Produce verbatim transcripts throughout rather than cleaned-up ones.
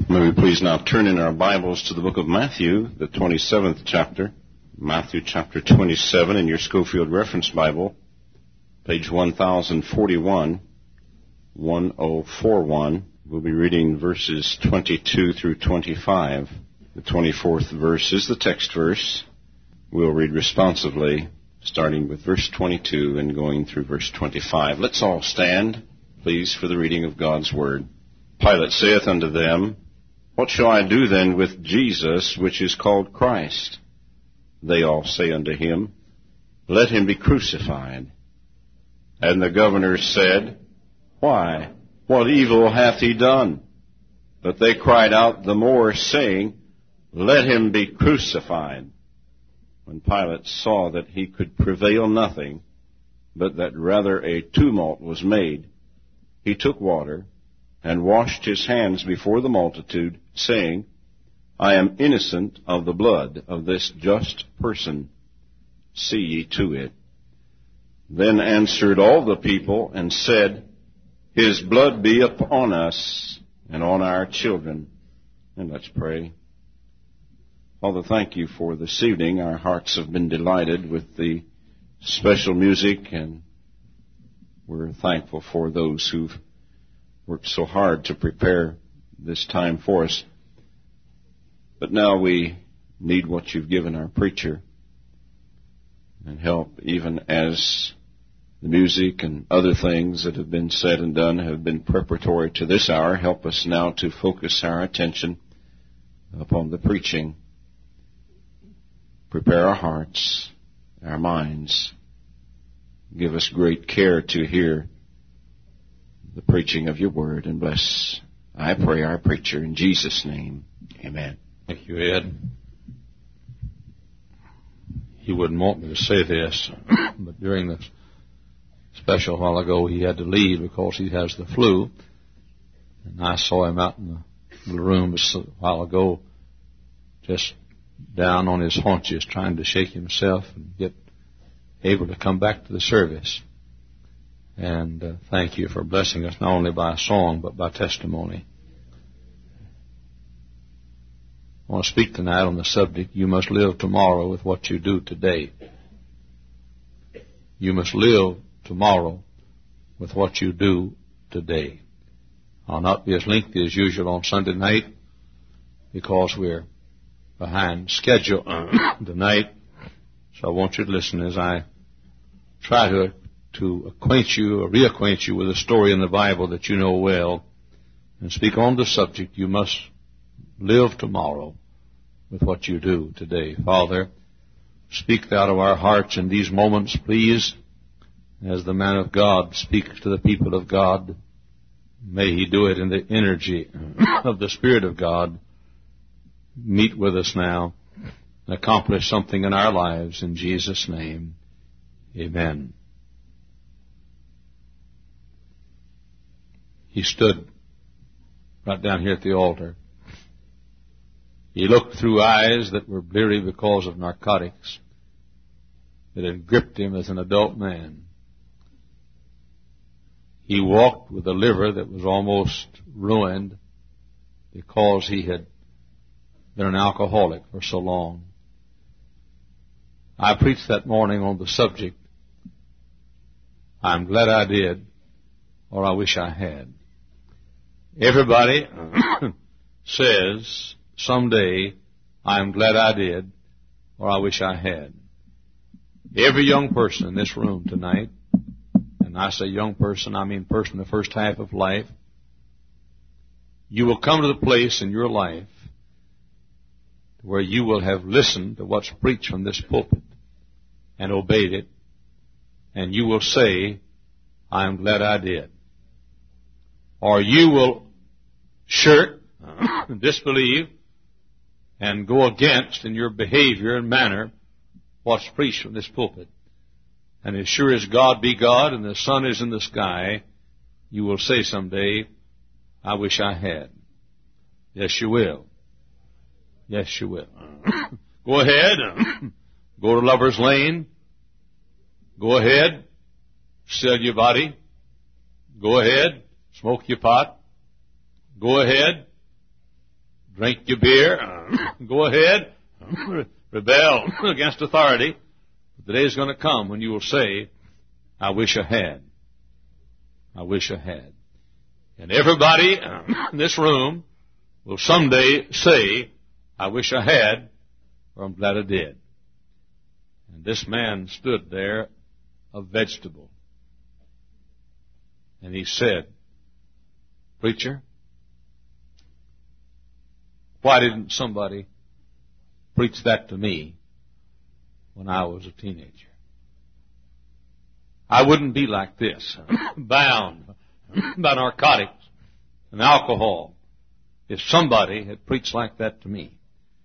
May we please now turn in our Bibles to the book of Matthew, the twenty-seventh chapter. Matthew chapter twenty-seven in your Schofield Reference Bible, page one thousand forty-one, ten forty-one. We'll be reading verses twenty-two through twenty-five. The twenty-fourth verse is the text verse. We'll read responsively, starting with verse twenty-two and going through verse twenty-five. Let's all stand, please, for the reading of God's Word. Pilate saith unto them, What shall I do then with Jesus, which is called Christ? They all say unto him, Let him be crucified. And the governor said, Why? What evil hath he done? But they cried out the more, saying, Let him be crucified. When Pilate saw that he could prevail nothing, but that rather a tumult was made, he took water, and washed his hands before the multitude, saying, I am innocent of the blood of this just person. See ye to it. Then answered all the people, and said, His blood be upon us, and on our children. And let's pray. Father, thank you for this evening. Our hearts have been delighted with the special music, and we're thankful for those who've worked so hard to prepare this time for us. But now we need what you've given our preacher, and help even as the music and other things that have been said and done have been preparatory to this hour. Help us now to focus our attention upon the preaching. Prepare our hearts, our minds. Give us great care to hear the preaching of your word, and bless, I pray, our preacher in Jesus' name. Amen. Thank you, Ed. He wouldn't want me to say this, but during the special a while ago, he had to leave because he has the flu. And I saw him out in the little room a while ago, just down on his haunches, trying to shake himself and get able to come back to the service. And uh, thank you for blessing us not only by song, but by testimony. I want to speak tonight on the subject, you must live tomorrow with what you do today. You must live tomorrow with what you do today. I'll not be as lengthy as usual on Sunday night because we're behind schedule tonight. So I want you to listen as I try to to acquaint you or reacquaint you with a story in the Bible that you know well, and speak on the subject, you must live tomorrow with what you do today. Father, speak out of our hearts in these moments, please, as the man of God speaks to the people of God. May he do it in the energy of the Spirit of God. Meet with us now and accomplish something in our lives in Jesus' name. Amen. He stood right down here at the altar. He looked through eyes that were bleary because of narcotics that had gripped him as an adult man. He walked with a liver that was almost ruined because he had been an alcoholic for so long. I preached that morning on the subject, I'm glad I did, or I wish I had. Everybody says someday, I'm glad I did, or I wish I had. Every young person in this room tonight, and I say young person, I mean person in the first half of life, you will come to the place in your life where you will have listened to what's preached from this pulpit and obeyed it, and you will say, I'm glad I did. Or you will shirk, disbelieve, and go against in your behavior and manner what's preached from this pulpit. And as sure as God be God and the sun is in the sky, you will say someday, I wish I had. Yes, you will. Yes, you will. Go ahead. Go to Lover's Lane. Go ahead. Sell your body. Go ahead. Smoke your pot. Go ahead. drink your beer, go ahead, rebel against authority. But the day is going to come when you will say, I wish I had. I wish I had. And everybody in this room will someday say, I wish I had, or I'm glad I did. And this man stood there, a vegetable. And he said, Preacher, why didn't somebody preach that to me when I was a teenager? I wouldn't be like this, bound by narcotics and alcohol, if somebody had preached like that to me.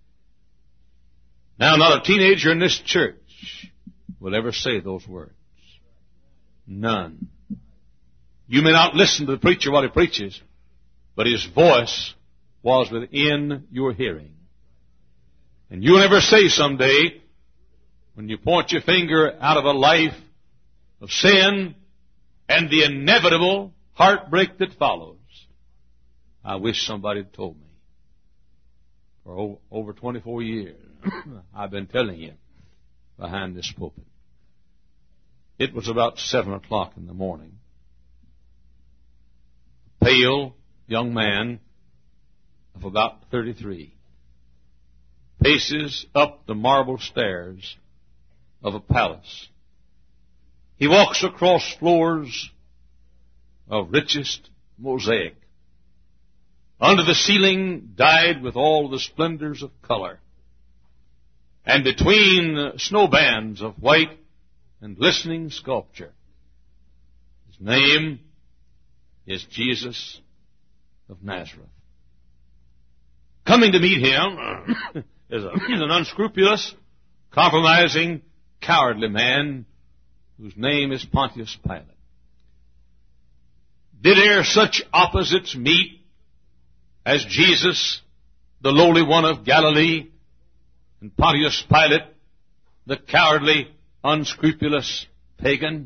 Now, not a teenager in this church will ever say those words. None. You may not listen to the preacher while he preaches, but his voice was within your hearing. And you'll never say someday, when you point your finger out of a life of sin and the inevitable heartbreak that follows, I wish somebody had told me. For over twenty-four years, I've been telling you behind this pulpit. It was about seven o'clock in the morning. A pale young man of about thirty-three paces up the marble stairs of a palace. He walks across floors of richest mosaic, under the ceiling dyed with all the splendors of color, and between snow bands of white and glistening sculpture. His name is Jesus of Nazareth. Coming to meet him is, a, is an unscrupulous, compromising, cowardly man whose name is Pontius Pilate. Did e'er such opposites meet as Jesus, the lowly one of Galilee, and Pontius Pilate, the cowardly, unscrupulous pagan?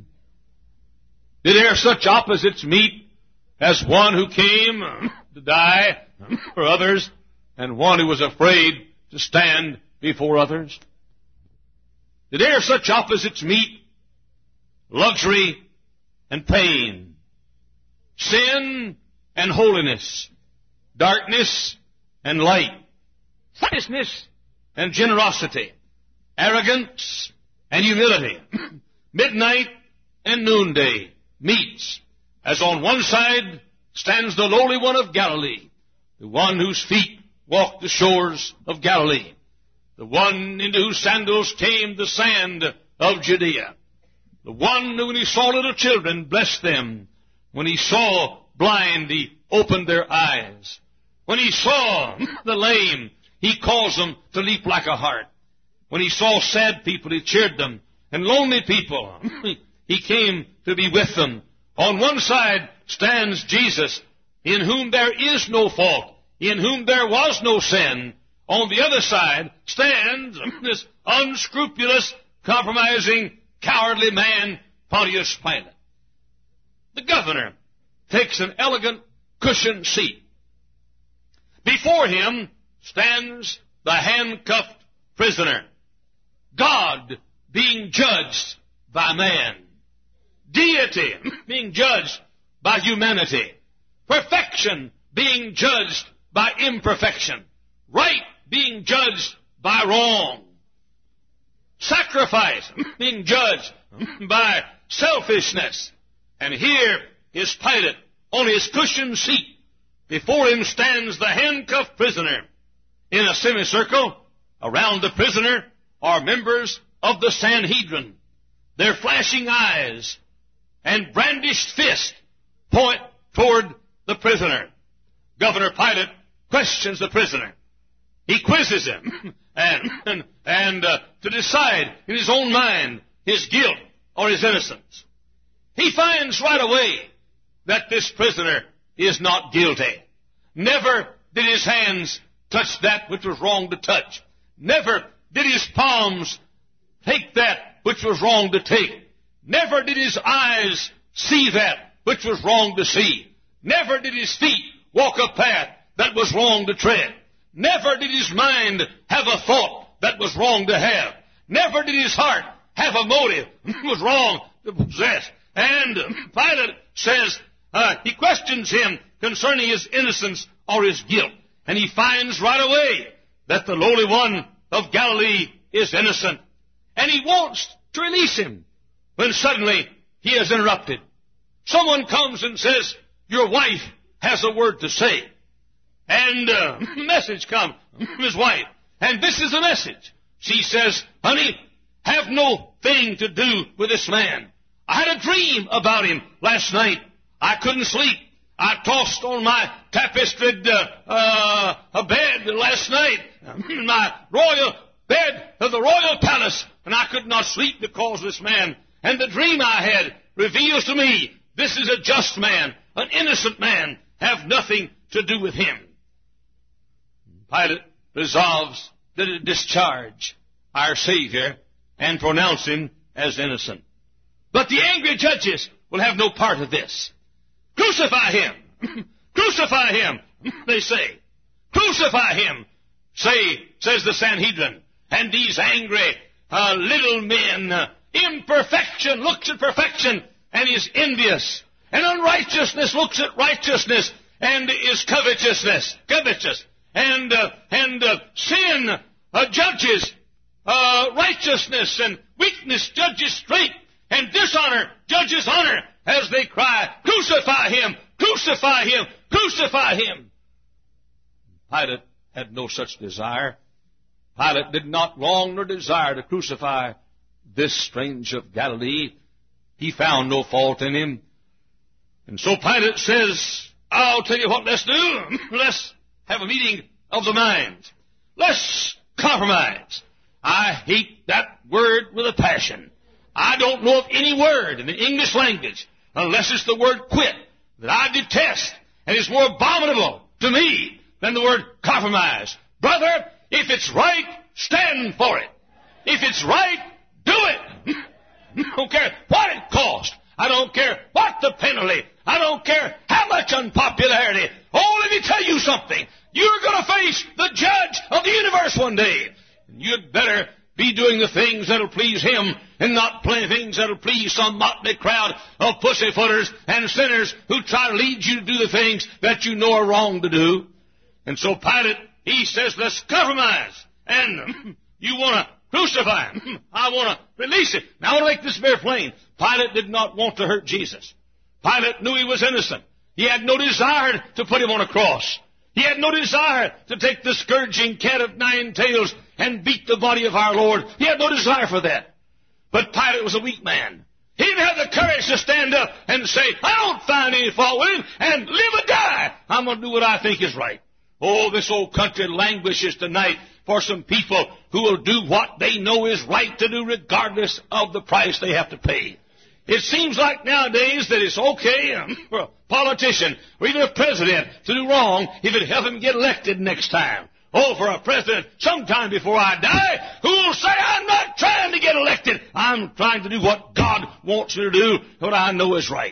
Did e'er such opposites meet as one who came to die for others and one who was afraid to stand before others? Did e'er such opposites meet? Luxury and pain, sin and holiness, darkness and light, selfishness and generosity, arrogance and humility, midnight and noonday meets, as on one side stands the lowly one of Galilee, the one whose feet walked the shores of Galilee, the one into whose sandals came the sand of Judea, the one who, when he saw little children, blessed them. When he saw blind, he opened their eyes. When he saw the lame, he caused them to leap like a hart. When he saw sad people, he cheered them. And lonely people, he came to be with them. On one side stands Jesus, in whom there is no fault, in whom there was no sin. On the other side stands this unscrupulous, compromising, cowardly man, Pontius Pilate. The governor takes an elegant cushioned seat. Before him stands the handcuffed prisoner. God being judged by man. Deity being judged by humanity. Perfection being judged by imperfection. Right being judged by wrong. Sacrifice being judged by selfishness. And here is Pilate on his cushioned seat. Before him stands the handcuffed prisoner. In a semicircle around the prisoner are members of the Sanhedrin. Their flashing eyes and brandished fists point toward the prisoner. Governor Pilate questions the prisoner. He quizzes him and, and, and uh, to decide in his own mind his guilt or his innocence. He finds right away that this prisoner is not guilty. Never did his hands touch that which was wrong to touch. Never did his palms take that which was wrong to take. Never did his eyes see that which was wrong to see. Never did his feet walk a path that was wrong to tread. Never did his mind have a thought that was wrong to have. Never did his heart have a motive that was wrong to possess. And Pilate says, uh, he questions him concerning his innocence or his guilt. And he finds right away that the lowly one of Galilee is innocent. And he wants to release him when suddenly he is interrupted. Someone comes and says, your wife has a word to say. And a message comes from his wife. And this is the message. She says, honey, have no thing to do with this man. I had a dream about him last night. I couldn't sleep. I tossed on my tapestried uh, uh, bed last night, my royal bed of the royal palace, and I could not sleep because of this man. And the dream I had reveals to me this is a just man, an innocent man. Have nothing to do with him. Pilate resolves to discharge our Savior and pronounce him as innocent. But the angry judges will have no part of this. Crucify him! Crucify him! They say. Crucify him! Say, says the Sanhedrin. And these angry uh, little men, uh, imperfection looks at perfection and is envious. And unrighteousness looks at righteousness and is covetousness, covetous. And, uh, and uh, sin uh, judges uh, righteousness, and weakness judges strength, and dishonor judges honor, as they cry, crucify him, crucify him, crucify him. Pilate had no such desire. Pilate did not long nor desire to crucify this strange of Galilee. He found no fault in him. And so Pilate says, I'll tell you what, let's do. Let's have a meeting of the minds. Let's compromise. I hate that word with a passion. I don't know of any word in the English language, unless it's the word quit, that I detest and is more abominable to me than the word compromise. Brother, if it's right, stand for it. If it's right, do it. I don't care what it costs. I don't care what the penalty. I don't care how much unpopularity. Oh, let me tell you something. You're going to face the judge of the universe one day. You'd better be doing the things that'll please him and not playing things that'll please some motley crowd of pussyfooters and sinners who try to lead you to do the things that you know are wrong to do. And so Pilate, he says, let's compromise. And you want to crucify him. I want to release him. Now, I want to make this very plain. Pilate did not want to hurt Jesus. Pilate knew he was innocent. He had no desire to put him on a cross. He had no desire to take the scourging cat of nine tails and beat the body of our Lord. He had no desire for that. But Pilate was a weak man. He didn't have the courage to stand up and say, I don't find any fault with him, and live or die, I'm going to do what I think is right. Oh, this old country languishes tonight for some people who will do what they know is right to do regardless of the price they have to pay. It seems like nowadays that it's okay um, for a politician or even a president to do wrong if it helps him get elected next time. Oh, for a president, sometime before I die, who will say, I'm not trying to get elected. I'm trying to do what God wants me to do, what I know is right.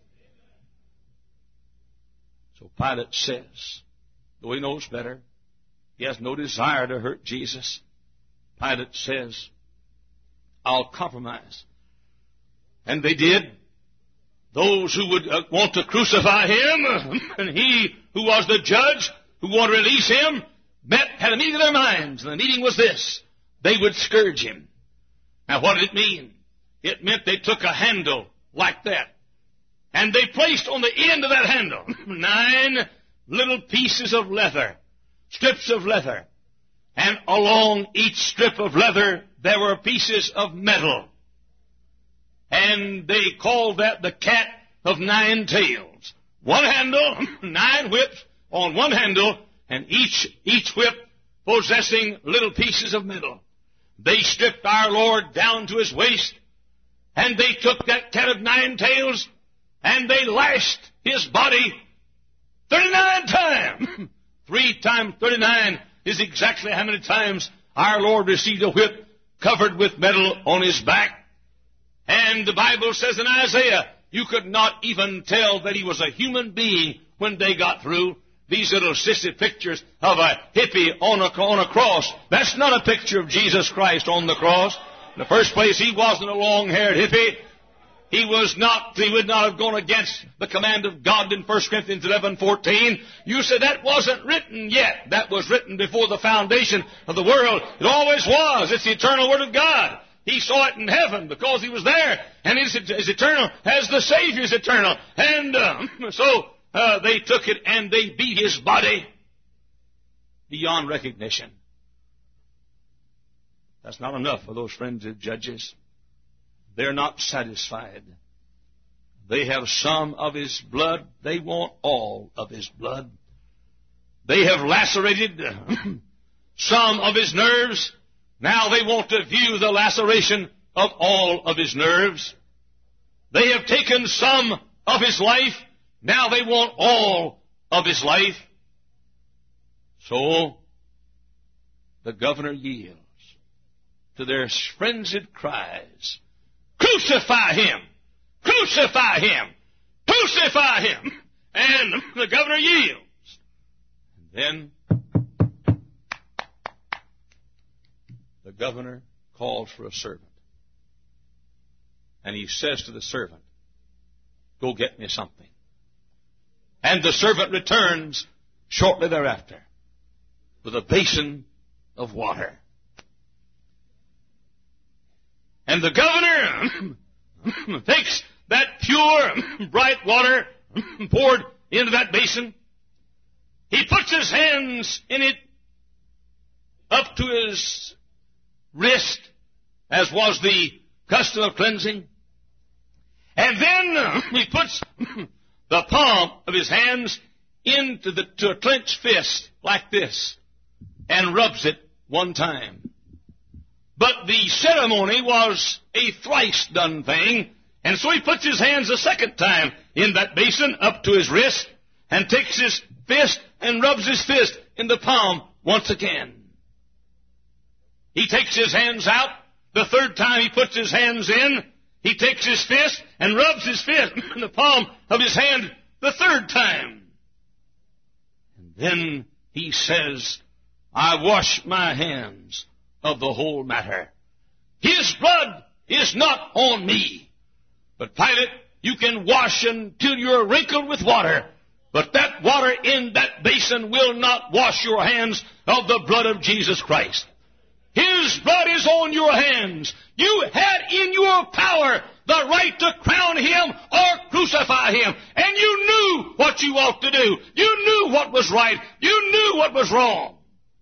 So Pilate says, though he knows better, he has no desire to hurt Jesus. Pilate says, I'll compromise. And they did. Those who would uh, want to crucify him, and he who was the judge, who wanted to release him, met, had a meeting of their minds. And the meeting was this. They would scourge him. Now, what did it mean? It meant they took a handle like that. And they placed on the end of that handle nine little pieces of leather, strips of leather. And along each strip of leather, there were pieces of metal. And they called that the cat of nine tails. One handle, nine whips on one handle, and each, each whip possessing little pieces of metal. They stripped our Lord down to his waist, and they took that cat of nine tails, and they lashed his body thirty-nine times. Three times thirty-nine is exactly how many times our Lord received a whip covered with metal on his back. And the Bible says in Isaiah, you could not even tell that he was a human being when they got through. these little sissy pictures of a hippie on a, on a cross. That's not a picture of Jesus Christ on the cross. In the first place, He wasn't a long-haired hippie. He was not, He would not have gone against the command of God in First Corinthians eleven fourteen. You said that wasn't written yet. That was written before the foundation of the world. It always was. It's the eternal Word of God. He saw it in heaven because He was there. And it's, it's eternal as the Savior's eternal. And uh, so uh, they took it and they beat His body beyond recognition. That's not enough for those friends of judges. They're not satisfied. They have some of His blood. They want all of His blood. They have lacerated some of His nerves. Now they want to view the laceration of all of His nerves. They have taken some of His life. Now they want all of His life. So the governor yields to their frenzied cries. Crucify Him! Crucify Him! Crucify Him! And the governor yields. And then the governor calls for a servant. And he says to the servant, go get me something. And the servant returns shortly thereafter with a basin of water. And the governor takes that pure, bright water poured into that basin. He puts his hands in it up to his wrist, as was the custom of cleansing. And then he puts the palm of his hands into the, to a clenched fist like this and rubs it one time. But the ceremony was a thrice done thing, and so he puts his hands a second time in that basin up to his wrist and takes his fist and rubs his fist in the palm once again. He takes his hands out. The third time he puts his hands in, he takes his fist and rubs his fist in the palm of his hand the third time. And then he says, I wash my hands of the whole matter. His blood is not on me. But Pilate, you can wash until you're wrinkled with water. But that water in that basin will not wash your hands of the blood of Jesus Christ. His blood is on your hands. You had in your power the right to crown Him or crucify Him. And you knew what you ought to do. You knew what was right. You knew what was wrong.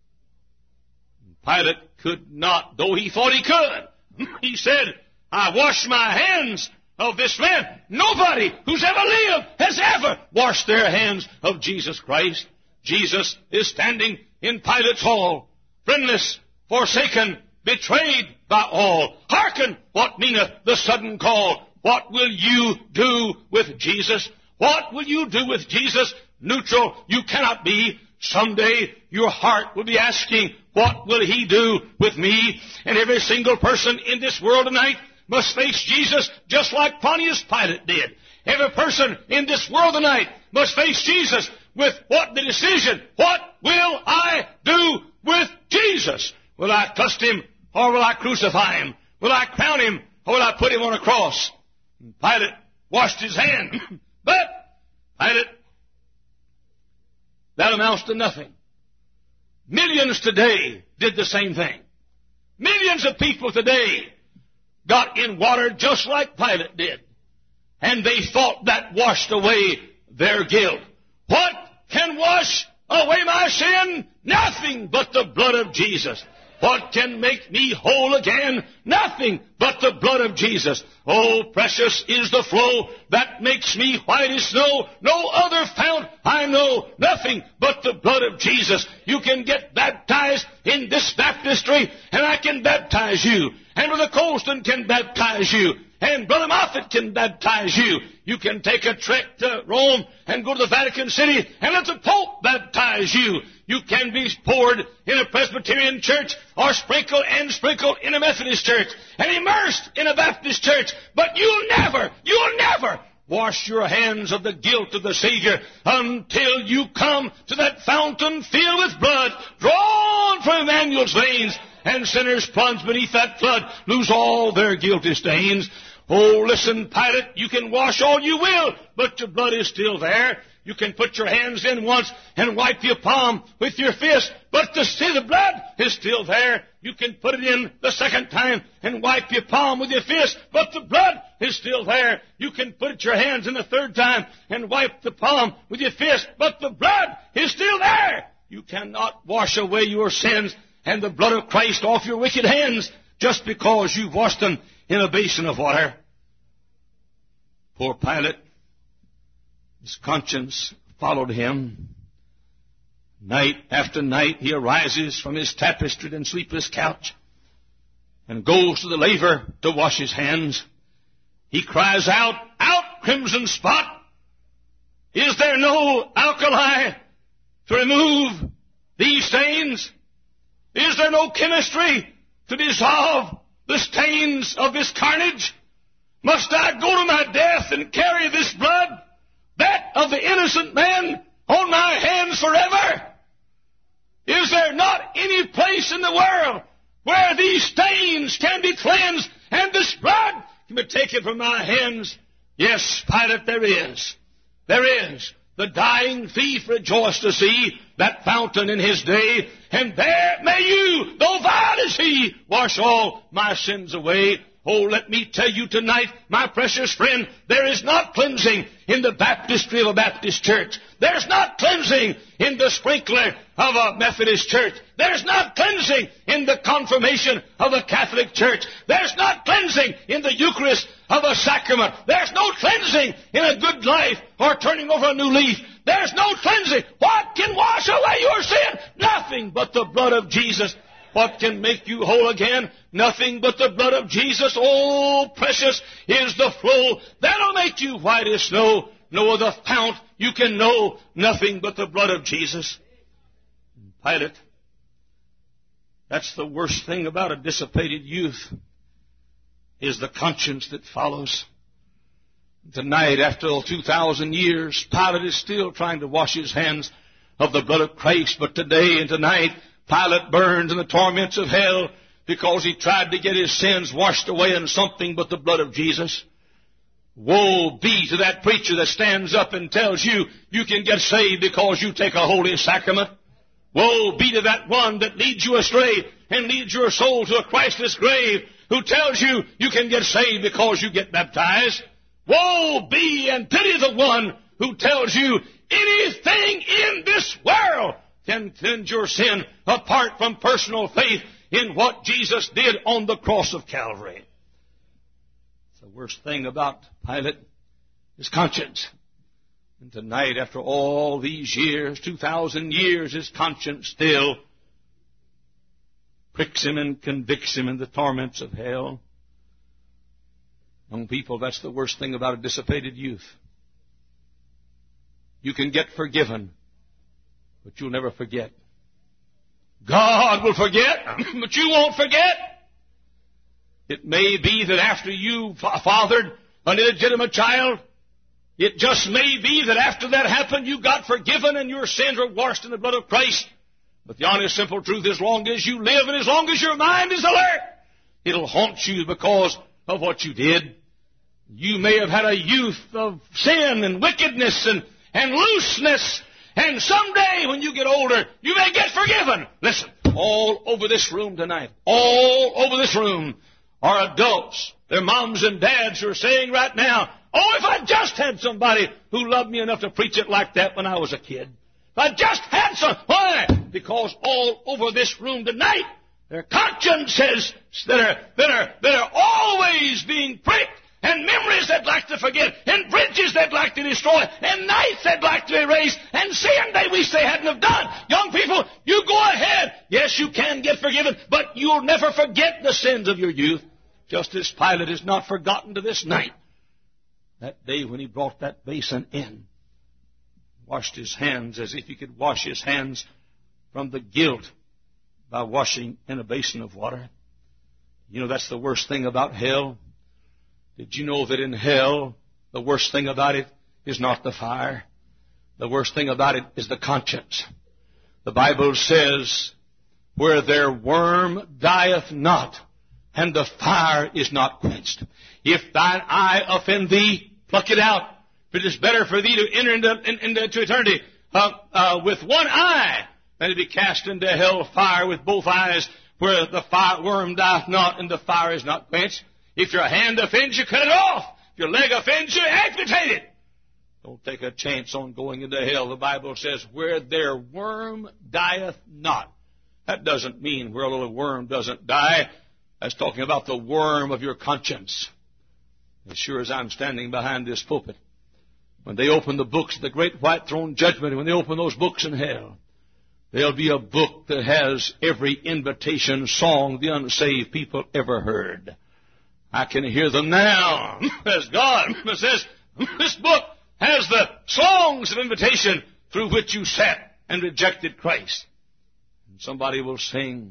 Pilate could not, though he thought he could. He said, I wash my hands of this man. Nobody who's ever lived has ever washed their hands of Jesus Christ. Jesus is standing in Pilate's hall, friendless, forsaken, betrayed by all. Hearken, what meaneth the sudden call? What will you do with Jesus? What will you do with Jesus? Neutral you cannot be. Someday your heart will be asking, what will He do with me? And every single person in this world tonight must face Jesus just like Pontius Pilate did. Every person in this world tonight must face Jesus with what the decision, what will I do with Jesus? Will I trust Him or will I crucify Him? Will I crown Him or will I put Him on a cross? And Pilate washed his hand. But Pilate, that amounts to nothing. Millions today did the same thing. Millions of people today got in water just like Pilate did. And they thought that washed away their guilt. What can wash away my sin? Nothing but the blood of Jesus. What can make me whole again? Nothing but the blood of Jesus. Oh, precious is the flow that makes me white as snow. No other fount I know. Nothing but the blood of Jesus. You can get baptized in this baptistry, and I can baptize you. And Brother Colston can baptize you. And Brother Moffat can baptize you. You can take a trek to Rome and go to the Vatican City and let the Pope baptize you. You can be poured in a Presbyterian church or sprinkled and sprinkled in a Methodist church and immersed in a Baptist church. But you'll never, you'll never wash your hands of the guilt of the Savior until you come to that fountain filled with blood, drawn from Emmanuel's veins, and sinners plunge beneath that flood lose all their guilty stains. Oh, listen, Pilate, you can wash all you will, but your blood is still there. You can put your hands in once and wipe your palm with your fist, but the, see, the blood is still there. You can put it in the second time and wipe your palm with your fist, but the blood is still there. You can put your hands in the third time and wipe the palm with your fist, but the blood is still there. You cannot wash away your sins and the blood of Christ off your wicked hands just because you've washed them in a basin of water. Poor Pilate, his conscience followed him. Night after night he arises from his tapestried and sleepless couch and goes to the laver to wash his hands. He cries out, "Out, crimson spot! Is there no alkali to remove these stains? Is there no chemistry to dissolve the stains of this carnage? Must I go to my death and carry this blood, that of the innocent man, on my hands forever? Is there not any place in the world where these stains can be cleansed and this blood can be taken from my hands?" Yes, Pilate, there is. There is. The dying thief rejoiced to see that fountain in his day, and there may you, though vile as he, wash all my sins away. Oh, let me tell you tonight, my precious friend, there is not cleansing in the baptistry of a Baptist church. There's not cleansing in the sprinkler of a Methodist church. There's not cleansing in the confirmation of a Catholic church. There's not cleansing in the Eucharist of a sacrament. There's no cleansing in a good life or turning over a new leaf. There's no cleansing. What can wash away your sin? Nothing but the blood of Jesus. What can make you whole again? Nothing but the blood of Jesus. Oh, precious is the flow that'll make you white as snow. No other fount you can know. Nothing but the blood of Jesus. Pilate, that's the worst thing about a dissipated youth, is the conscience that follows. Tonight, after two thousand years, Pilate is still trying to wash his hands of the blood of Christ. But today and tonight, Pilate burns in the torments of hell because he tried to get his sins washed away in something but the blood of Jesus. Woe be to that preacher that stands up and tells you you can get saved because you take a holy sacrament. Woe be to that one that leads you astray and leads your soul to a Christless grave, who tells you you can get saved because you get baptized. Woe be and pity the one who tells you anything in this world can cleanse your sin apart from personal faith in what Jesus did on the cross of Calvary. It's the worst thing about Pilate, his conscience. And tonight, after all these years, two thousand years, his conscience still pricks him and convicts him in the torments of hell. Young people, that's the worst thing about a dissipated youth. You can get forgiven, but you'll never forget. God will forget, but you won't forget. It may be that after you fathered an illegitimate child, it just may be that after that happened, you got forgiven and your sins were washed in the blood of Christ. But the honest, simple truth, as long as you live and as long as your mind is alert, it'll haunt you because of what you did. You may have had a youth of sin and wickedness and, and looseness. And someday, when you get older, you may get forgiven. Listen, all over this room tonight, all over this room are adults, their moms and dads who are saying right now, "Oh, if I just had somebody who loved me enough to preach it like that when I was a kid. If I just had some." Why? Because all over this room tonight, their consciences that are, that are, that are always being pricked, and memories they'd like to forget, and bridges they'd like to destroy, and nights they'd like to erase, and sin they wish they hadn't have done. Young people, you go ahead. Yes, you can get forgiven, but you'll never forget the sins of your youth, just as Pilate is not forgotten to this night. That day when he brought that basin in, washed his hands as if he could wash his hands from the guilt by washing in a basin of water. You know, that's the worst thing about hell. Did you know that in hell The worst thing about it is not the fire. The worst thing about it is the conscience. The Bible says, where their worm dieth not, and the fire is not quenched. If thine eye offend thee, pluck it out. For it is better for thee to enter into, in, into eternity uh, uh, with one eye than to be cast into hell fire with both eyes, where the fire, worm dieth not and the fire is not quenched. If your hand offends you, cut it off. If your leg offends you, amputate it. Don't take a chance on going into hell. The Bible says, where their worm dieth not. That doesn't mean where a little worm doesn't die. That's talking about the worm of your conscience. As sure as I'm standing behind this pulpit, when they open the books of the great white throne judgment, when they open those books in hell, there'll be a book that has every invitation song the unsaved people ever heard. I can hear them now. As God says, this book has the songs of invitation through which you sat and rejected Christ. And somebody will sing,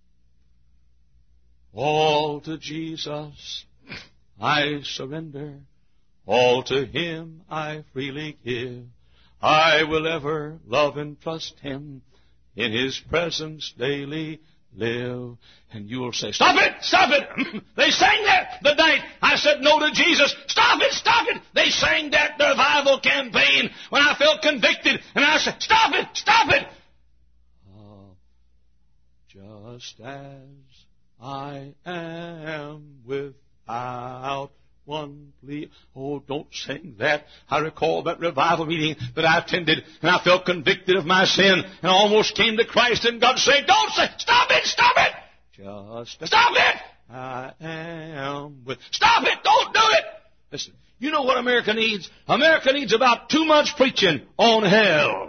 all to Jesus I surrender, all to Him I freely give. I will ever love and trust Him, in His presence daily live. And you will say, stop it, stop it. They sang that the night I said no to Jesus. Stop it, stop it. They sang that revival campaign when I felt convicted. And I said, stop it, stop it. Uh, just as I am without one plea. Oh, don't sing that. I recall that revival meeting that I attended, and I felt convicted of my sin, and I almost came to Christ, and God said, don't say, stop it, stop it. Just stop it. I am with, stop it, don't do it. Listen, you know what America needs? America needs about too much preaching on hell.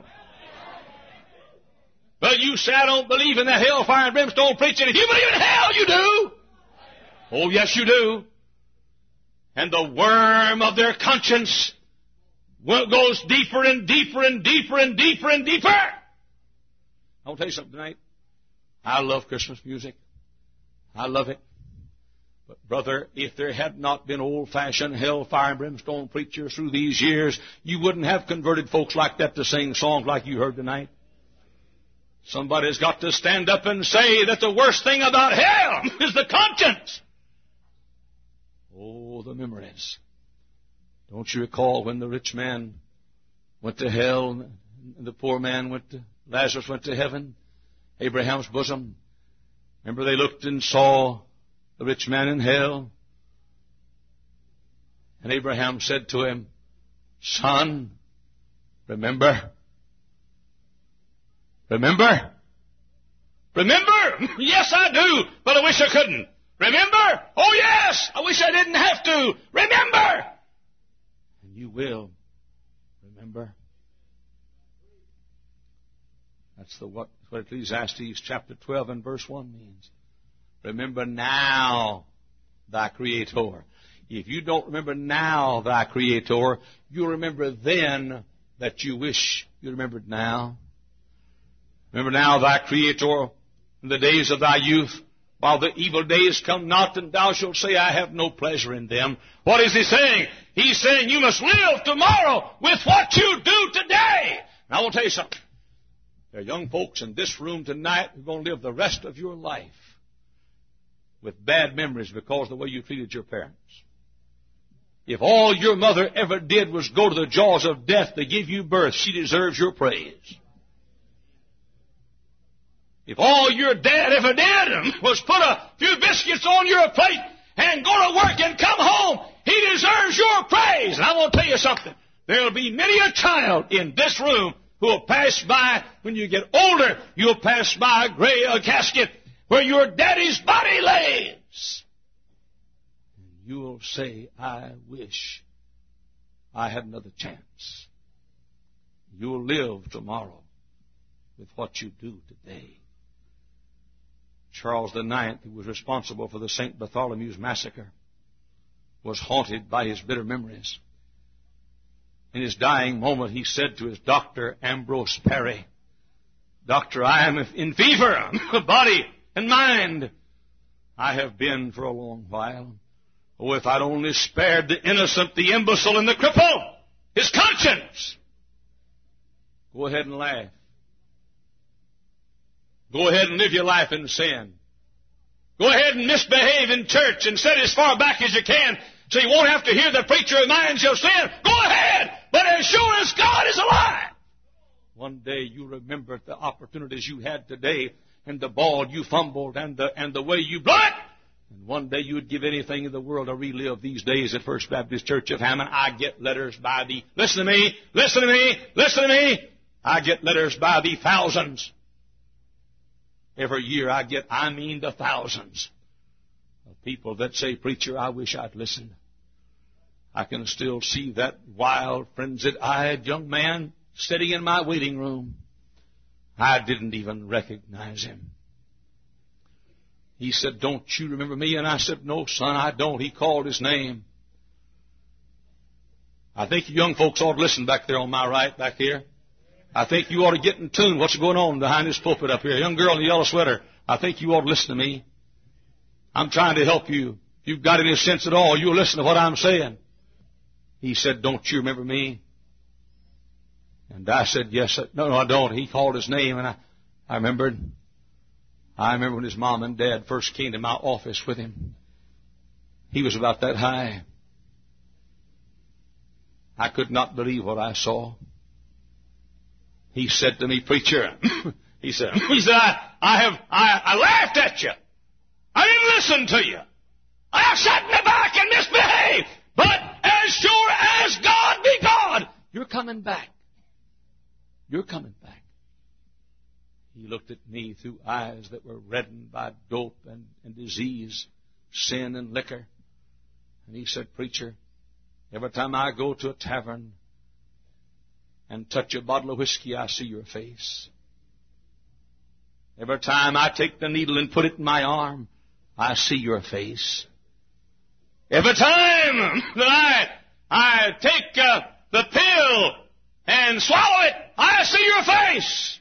But you say, I don't believe in that hellfire and brimstone preaching. If you believe in hell, you do. Oh, yes, you do. And the worm of their conscience goes deeper and deeper and deeper and deeper and deeper. I'll tell you something tonight. I love Christmas music. I love it. But, brother, if there had not been old-fashioned hellfire and brimstone preachers through these years, you wouldn't have converted folks like that to sing songs like you heard tonight. Somebody's got to stand up and say that the worst thing about hell is the conscience. Oh, the memories. Don't you recall when the rich man went to hell and the poor man went to, Lazarus went to heaven, Abraham's bosom? Remember they looked and saw the rich man in hell? And Abraham said to him, son, remember? Remember? Remember? Yes, I do, but I wish I couldn't. Remember? Oh, yes! I wish I didn't have to. Remember! And you will remember. That's the what, what Ecclesiastes chapter twelve and verse one means. Remember now thy Creator. If you don't remember now thy Creator, you'll remember then that you wish you remembered now. Remember now thy Creator in the days of thy youth, while the evil days come not, and thou shalt say, I have no pleasure in them. What is he saying? He's saying you must live tomorrow with what you do today. Now, I will tell you something. There are young folks in this room tonight who are going to live the rest of your life with bad memories because of the way you treated your parents. If all your mother ever did was go to the jaws of death to give you birth, she deserves your praise. If all your dad ever did was put a few biscuits on your plate and go to work and come home, he deserves your praise. And I want to tell you something. There will be many a child in this room who will pass by, when you get older, you'll pass by a gray a casket where your daddy's body lays. And you will say, I wish I had another chance. You'll live tomorrow with what you do today. Charles the Ninth, who was responsible for the Saint Bartholomew's massacre, was haunted by his bitter memories. In his dying moment, he said to his doctor, Ambrose Parry, Doctor, I am in fever, body and mind. I have been for a long while. Oh, if I'd only spared the innocent, the imbecile, and the cripple his conscience. Go ahead and laugh. Go ahead and live your life in sin. Go ahead and misbehave in church and sit as far back as you can so you won't have to hear the preacher remind you of sin. Go ahead! But as sure as God is alive, one day you remember the opportunities you had today and the ball you fumbled and the, and the way you blew it. And one day you would give anything in the world to relive these days at First Baptist Church of Hammond. I get letters by the, listen to me, listen to me, listen to me. I get letters by the thousands. Every year I get, I mean the thousands of people that say, preacher, I wish I'd listened. I can still see that wild, frenzied-eyed young man sitting in my waiting room. I didn't even recognize him. He said, don't you remember me? And I said, no, son, I don't. He called his name. I think you young folks ought to listen back there on my right, back here. I think you ought to get in tune what's going on behind this pulpit up here. A young girl in a yellow sweater. I think you ought to listen to me. I'm trying to help you. If you've got any sense at all, you'll listen to what I'm saying. He said, don't you remember me? And I said, yes. No, no, I don't. He called his name, and I, I remembered. I remember when his mom and dad first came to my office with him. He was about that high. I could not believe what I saw. He said to me, preacher, he said, he said, I, I have, I, I laughed at you. I didn't listen to you. I sat in the back and misbehaved. But as sure as God be God, you're coming back. You're coming back. He looked at me through eyes that were reddened by dope and, and disease, sin and liquor. And he said, preacher, every time I go to a tavern and touch a bottle of whiskey, I see your face. Every time I take the needle and put it in my arm, I see your face. Every time that I, I take uh, the pill and swallow it, I see your face.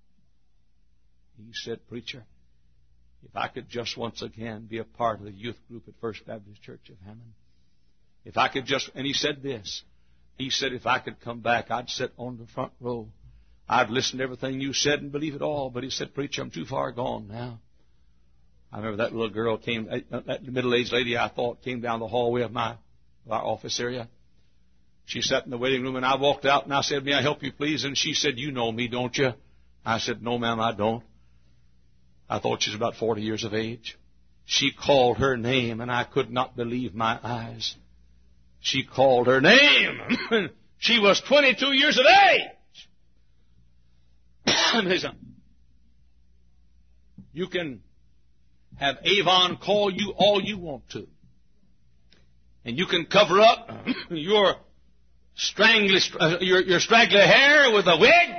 He said, preacher, if I could just once again be a part of the youth group at First Baptist Church of Hammond, if I could just, and he said this, he said, if I could come back, I'd sit on the front row. I'd listen to everything you said and believe it all. But he said, preacher, I'm too far gone now. I remember that little girl came, that middle-aged lady I thought came down the hallway of my of our office area. She sat in the waiting room, and I walked out, and I said, may I help you, please? And she said, you know me, don't you? I said, no, ma'am, I don't. I thought she was about forty years of age. She called her name, and I could not believe my eyes. She called her name. She was twenty-two years of age. You can have Avon call you all you want to. And you can cover up your strangly, uh, your, your straggly hair with a wig.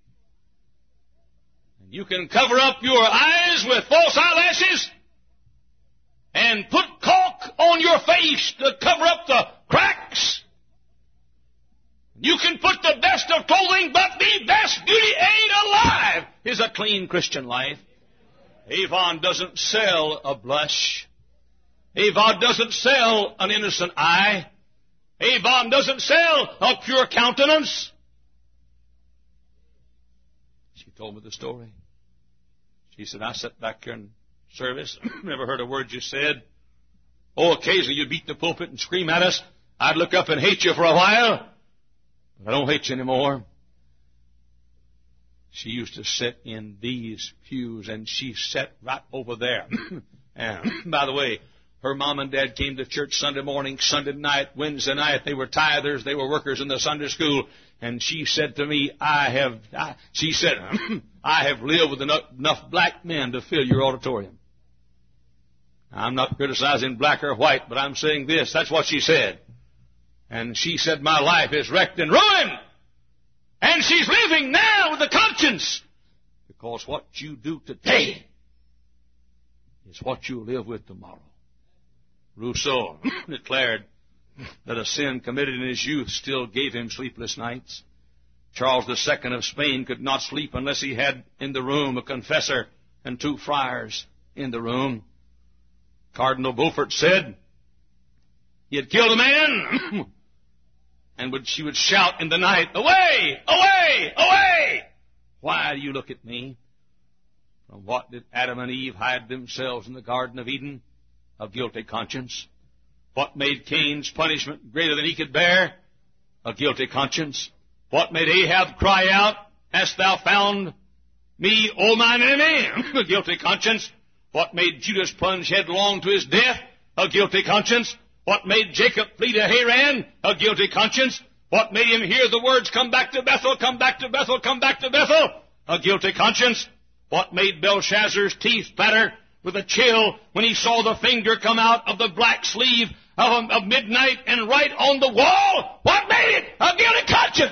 And you can cover up your eyes with false eyelashes. And put caulk on your face to cover up the cracks. You can put the best of clothing, but the best beauty aid alive is a clean Christian life. Avon doesn't sell a blush. Avon doesn't sell an innocent eye. Avon doesn't sell a pure countenance. She told me the story. She said, I sat back here in service, never heard a word you said. Oh, occasionally you'd beat the pulpit and scream at us. I'd look up and hate you for a while, but I don't hate you anymore. She used to sit in these pews, and she sat right over there. And by the way, her mom and dad came to church Sunday morning, Sunday night, Wednesday night. They were tithers. They were workers in the Sunday school. And she said to me, I have, I, she said, I have lived with enough, enough black men to fill your auditorium. I'm not criticizing black or white, but I'm saying this. That's what she said. And she said, my life is wrecked and ruined. And she's living now with a conscience. Because what you do today is what you'll live with tomorrow. Rousseau declared that a sin committed in his youth still gave him sleepless nights. Charles the Second of Spain could not sleep unless he had in the room a confessor and two friars in the room. Cardinal Beaufort said, He had killed a man, and would, she would shout in the night, "Away! Away! Away! Why do you look at me?" From what did Adam and Eve hide themselves in the Garden of Eden? A guilty conscience. What made Cain's punishment greater than he could bear? A guilty conscience. What made Ahab cry out, "Hast thou found me, O mine enemy?" A guilty conscience. What made Judas plunge headlong to his death? A guilty conscience. What made Jacob flee to Haran? A guilty conscience. What made him hear the words, "Come back to Bethel, come back to Bethel, come back to Bethel"? A guilty conscience. What made Belshazzar's teeth clatter with a chill when he saw the finger come out of the black sleeve of, of midnight and write on the wall? What made it? A guilty conscience.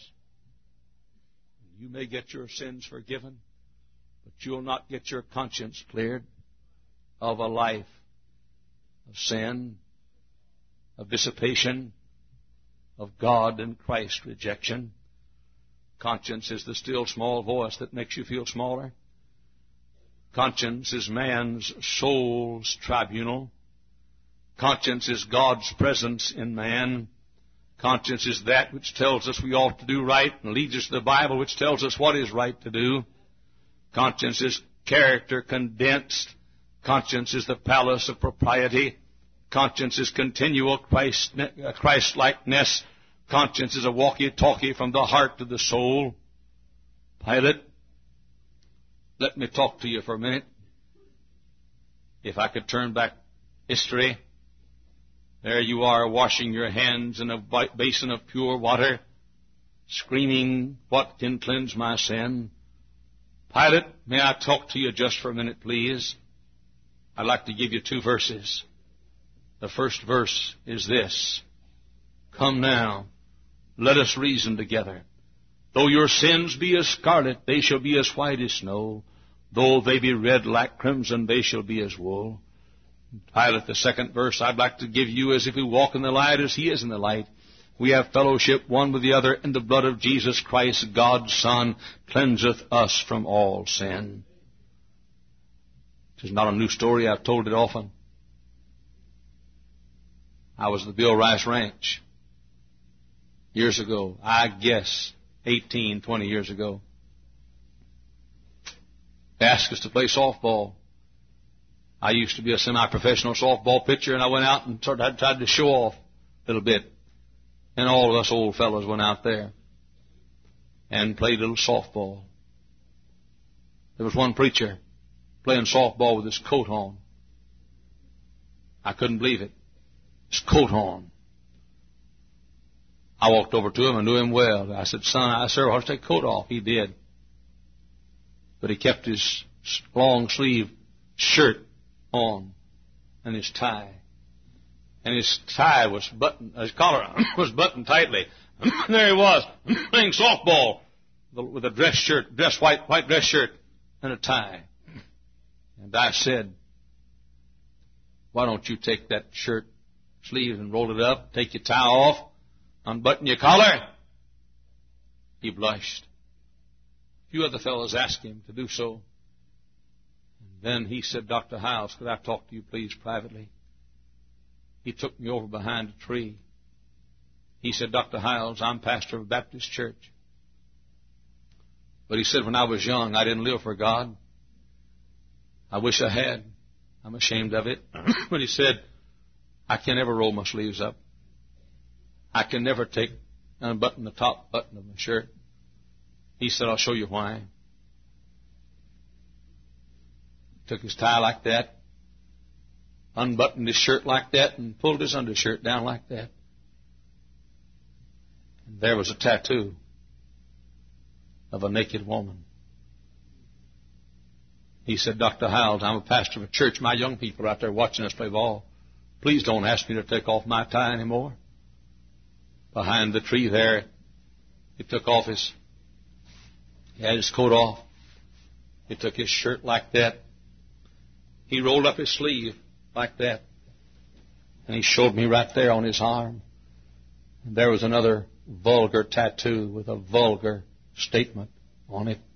You may get your sins forgiven, but you'll not get your conscience cleared of a life of sin, of dissipation, of God and Christ rejection. Conscience is the still small voice that makes you feel smaller. Conscience is man's soul's tribunal. Conscience is God's presence in man. Conscience is that which tells us we ought to do right and leads us to the Bible, which tells us what is right to do. Conscience is character condensed. Conscience is the palace of propriety. Conscience is continual Christ, Christ-likeness. Conscience is a walkie-talkie from the heart to the soul. Pilate, let me talk to you for a minute. If I could turn back history, there you are washing your hands in a basin of pure water, screaming, "What can cleanse my sin?" Pilate, may I talk to you just for a minute, please? I'd like to give you two verses. The first verse is this: "Come now, let us reason together. Though your sins be as scarlet, they shall be as white as snow. Though they be red like crimson, they shall be as wool." Pilate, the second verse I'd like to give you is, "If we walk in the light as he is in the light, we have fellowship one with the other, and the blood of Jesus Christ, God's Son, cleanseth us from all sin." It is not a new story. I've told it often. I was at the Bill Rice Ranch years ago. I guess eighteen, twenty years ago. They asked us to play softball. I used to be a semi-professional softball pitcher, and I went out and tried, tried to show off a little bit. And all of us old fellows went out there and played a little softball. There was one preacher playing softball with his coat on. I couldn't believe it. His coat on. I walked over to him and knew him well. I said, "Son, I sir, I'll take coat off." He did. But he kept his long sleeve shirt on and his tie. And his tie was buttoned, his collar was buttoned tightly. And there he was, playing softball with a dress shirt, dress white, white dress shirt and a tie. And I said, "Why don't you take that shirt sleeve and roll it up, take your tie off, unbutton your collar?" He blushed. A few other fellows asked him to do so. And then he said, "Doctor Hiles, could I talk to you please privately?" He took me over behind a tree. He said, "Doctor Hiles, I'm pastor of a Baptist church. But," he said, "when I was young, I didn't live for God. I wish I had. I'm ashamed of it." But he said, "I can never roll my sleeves up. I can never take and unbutton the top button of my shirt." He said, "I'll show you why." Took his tie like that, unbuttoned his shirt like that, and pulled his undershirt down like that. And there was a tattoo of a naked woman. He said, "Doctor Hiles, I'm a pastor of a church. My young people are out there watching us play ball. Please don't ask me to take off my tie anymore." Behind the tree there, he took off his, he had his coat off. He took his shirt like that. He rolled up his sleeve like that. And he showed me right there on his arm. And there was another vulgar tattoo with a vulgar statement on it.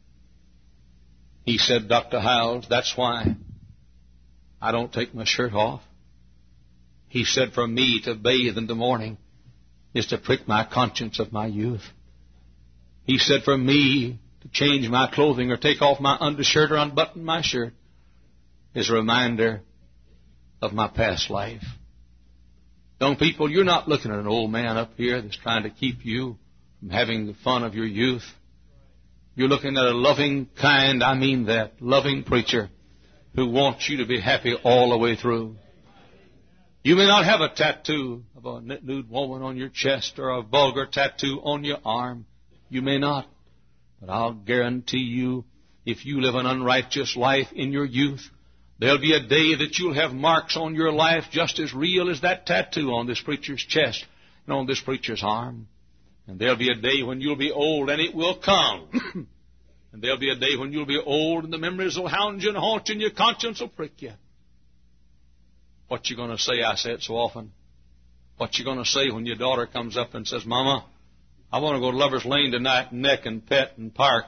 He said, "Doctor Hiles, that's why I don't take my shirt off. He said, for me to bathe in the morning is to prick my conscience of my youth. He said, for me to change my clothing or take off my undershirt or unbutton my shirt is a reminder of my past life. Young people, you're not looking at an old man up here that's trying to keep you from having the fun of your youth. You're looking at a loving, kind, I mean that, loving preacher who wants you to be happy all the way through. You may not have a tattoo of a nude woman on your chest or a vulgar tattoo on your arm. You may not. But I'll guarantee you, if you live an unrighteous life in your youth, there'll be a day that you'll have marks on your life just as real as that tattoo on this preacher's chest and on this preacher's arm. And there'll be a day when you'll be old, and it will come. And there'll be a day when you'll be old, and the memories will hound you and haunt you, and your conscience will prick you. What you going to say, I say it so often. What you going to say when your daughter comes up and says, Mama, I want to go to Lover's Lane tonight and neck and pet and park.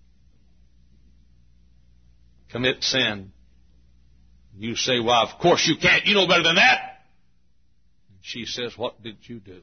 Commit sin. You say, well, of course you can't. You know better than that. She says, what did you do?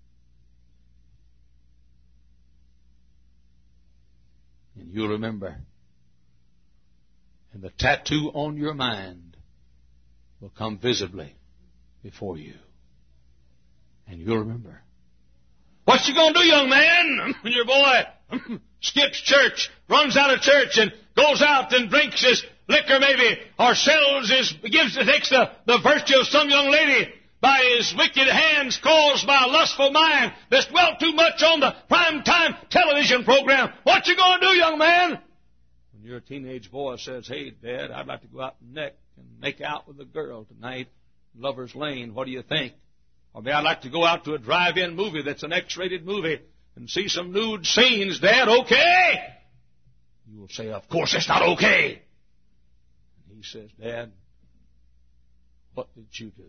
And you'll remember. And the tattoo on your mind will come visibly before you. And you'll remember. What you going to do, young man, when your boy skips church, runs out of church, and goes out and drinks his liquor maybe, or sells his, gives, takes the, the virtue of some young lady by his wicked hands caused by a lustful mind that's dwelt too much on the primetime television program? What you going to do, young man? When your teenage boy says, hey, Dad, I'd like to go out and neck and make out with a girl tonight, Lover's Lane, what do you think? Or maybe I'd like to go out to a drive-in movie that's an X-rated movie and see some nude scenes, Dad, okay? You will say, of course it's not okay. And he says, Dad, what did you do?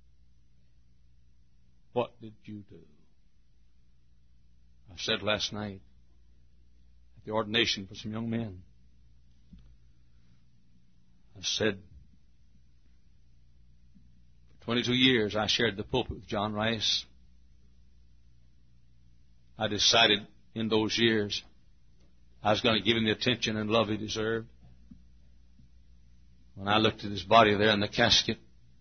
What did you do? I said last night at the ordination for some young men, I said, for twenty-two years I shared the pulpit with John Rice. I decided in those years I was going to give him the attention and love he deserved. When I looked at his body there in the casket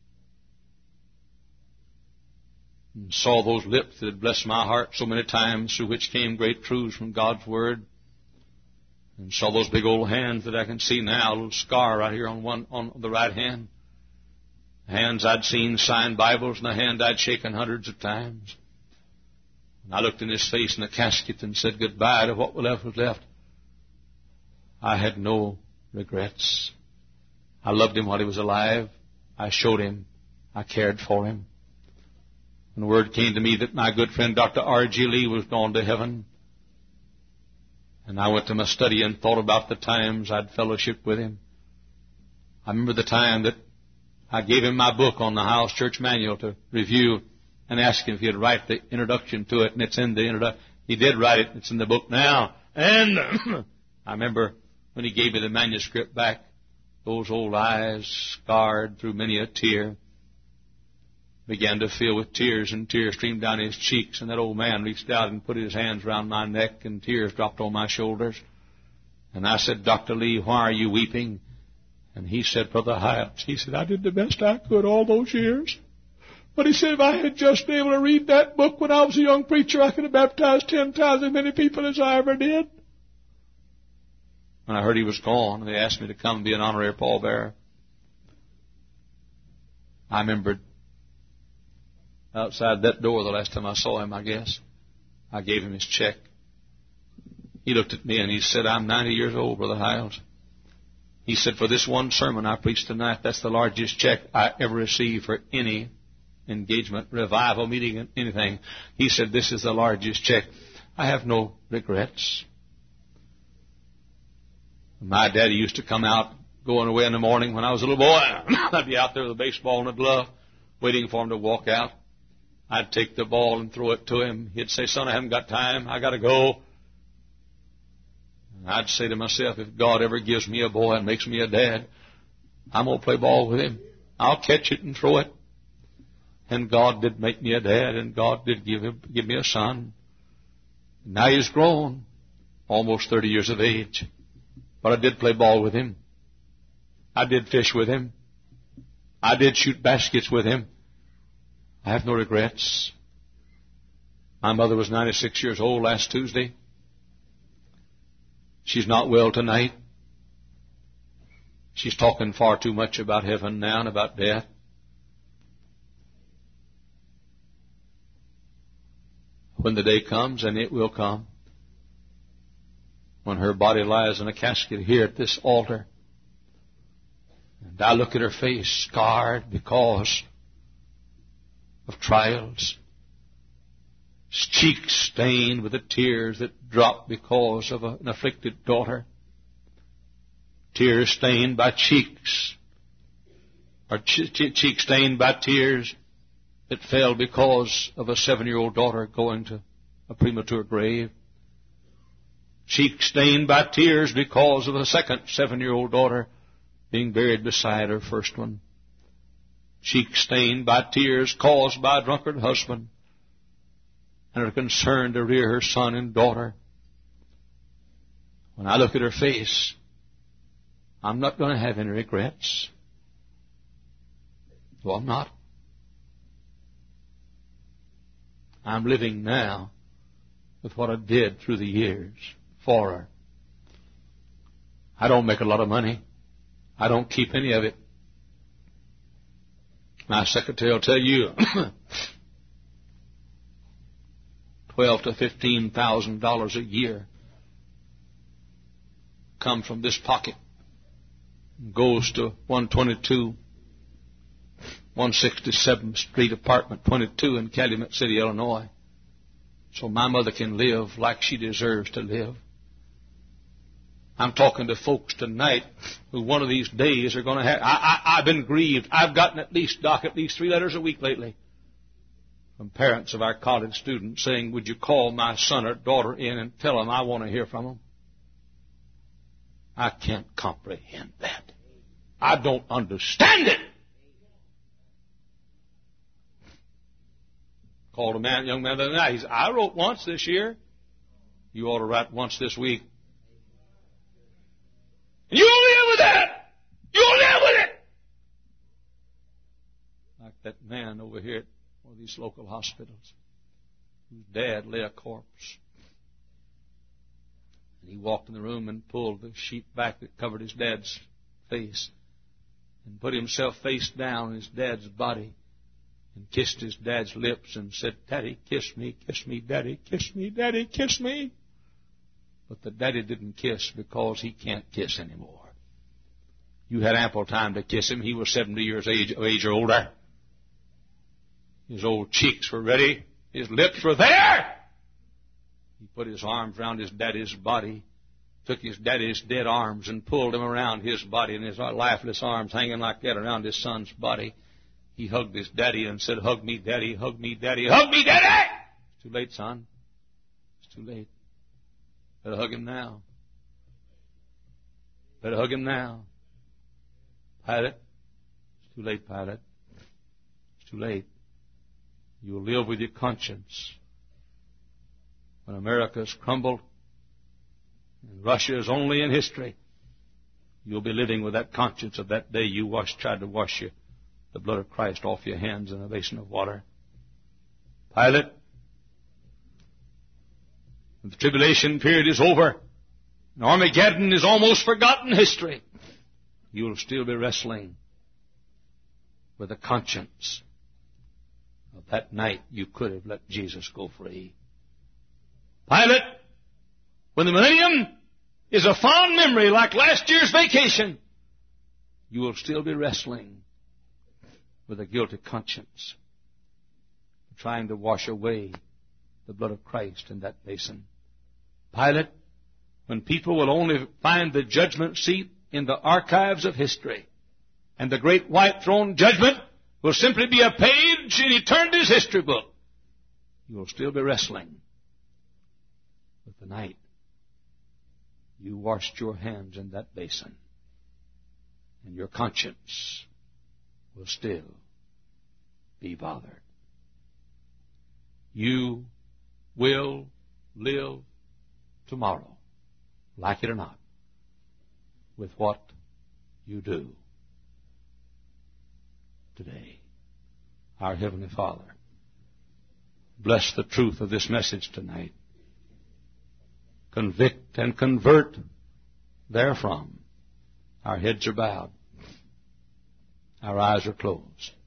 and saw those lips that had blessed my heart so many times, through which came great truths from God's Word, and saw those big old hands that I can see now, a little scar right here on one on the right hand, hands I'd seen sign Bibles, and a hand I'd shaken hundreds of times. And I looked in his face in the casket and said goodbye to what was left was left. I had no regrets. I loved him while he was alive. I showed him. I cared for him. And word came to me that my good friend Doctor R G Lee was gone to heaven. And I went to my study and thought about the times I'd fellowshiped with him. I remember the time that I gave him my book on the House Church Manual to review and asked him if he'd write the introduction to it, and it's in the introduction. He did write it. It's in the book now. And I remember when he gave me the manuscript back, those old eyes, scarred through many a tear, began to fill with tears, and tears streamed down his cheeks, and that old man reached out and put his hands around my neck, and tears dropped on my shoulders. And I said, Doctor Lee, why are you weeping? And he said, Brother Hyles, he said, I did the best I could all those years. But he said, if I had just been able to read that book when I was a young preacher, I could have baptized ten times as many people as I ever did. When I heard he was gone, they asked me to come and be an honorary pallbearer. I remembered outside that door the last time I saw him, I guess. I gave him his check. He looked at me and he said, I'm ninety years old, Brother Hyles. He said, for this one sermon I preached tonight, that's the largest check I ever received for any engagement, revival, meeting, anything. He said, this is the largest check. I have no regrets. My daddy used to come out, going away in the morning when I was a little boy. I'd be out there with a baseball and a glove, waiting for him to walk out. I'd take the ball and throw it to him. He'd say, son, I haven't got time. I got to go. And I'd say to myself, if God ever gives me a boy and makes me a dad, I'm going to play ball with him. I'll catch it and throw it. And God did make me a dad, and God did give him, give me a son. Now he's grown, almost thirty years of age. But I did play ball with him. I did fish with him. I did shoot baskets with him. I have no regrets. My mother was ninety-six years old last Tuesday. She's not well tonight. She's talking far too much about heaven now and about death. When the day comes, and it will come, when her body lies in a casket here at this altar, and I look at her face scarred because of trials, cheeks stained with the tears that drop because of an afflicted daughter, tears stained by cheeks, or che- che- cheeks stained by tears that fell because of a seven-year-old daughter going to a premature grave, cheeks stained by tears because of a second seven-year-old daughter being buried beside her first one, cheeks stained by tears caused by a drunkard husband, and are concerned to rear her son and daughter. When I look at her face, I'm not going to have any regrets. Well, I'm not. I'm living now with what I did through the years for her. I don't make a lot of money. I don't keep any of it. My secretary will tell you twelve to fifteen thousand dollars a year come from this pocket, goes to one twenty-two, one sixty-seventh Street, apartment twenty-two in Calumet City, Illinois, so my mother can live like she deserves to live. I'm talking to folks tonight who one of these days are going to have... I, I, I've been grieved. I've gotten at least, Doc, at least three letters a week lately from parents of our college students saying, would you call my son or daughter in and tell them I want to hear from them? I can't comprehend that. I don't understand it. Called a man, young man the other night. He said, I wrote once this year. You ought to write once this week. You'll live with that. You'll live with it. Like that man over here at one of these local hospitals whose dad lay a corpse. And he walked in the room and pulled the sheet back that covered his dad's face and put himself face down in his dad's body and kissed his dad's lips and said, Daddy, kiss me, kiss me, Daddy, kiss me, Daddy, kiss me. But the daddy didn't kiss because he can't kiss anymore. You had ample time to kiss him. He was seventy years age, of age or older. His old cheeks were ready. His lips were there. He put his arms around his daddy's body, took his daddy's dead arms and pulled them around his body, and his lifeless arms hanging like that around his son's body. He hugged his daddy and said, hug me, Daddy, hug me, Daddy, hug me, Daddy! It's too late, son. It's too late. Better hug him now. Better hug him now. Pilate, it's too late, Pilate. It's too late. You'll live with your conscience. When America's crumbled and Russia is only in history, you'll be living with that conscience of that day you washed, tried to wash you, the blood of Christ off your hands in a basin of water. Pilate, when the tribulation period is over and Armageddon is almost forgotten history, you'll still be wrestling with a conscience of that night you could have let Jesus go free. Pilate, when the millennium is a fond memory like last year's vacation, you will still be wrestling with a guilty conscience, trying to wash away the blood of Christ in that basin. Pilate, when people will only find the judgment seat in the archives of history, and the great white throne judgment will simply be a page in eternity's history book, you will still be wrestling with the night you washed your hands in that basin, and your conscience will still be bothered. You will live tomorrow, like it or not, with what you do today. Our Heavenly Father, bless the truth of this message tonight. Convict and convert therefrom. Our heads are bowed. Our eyes are closed.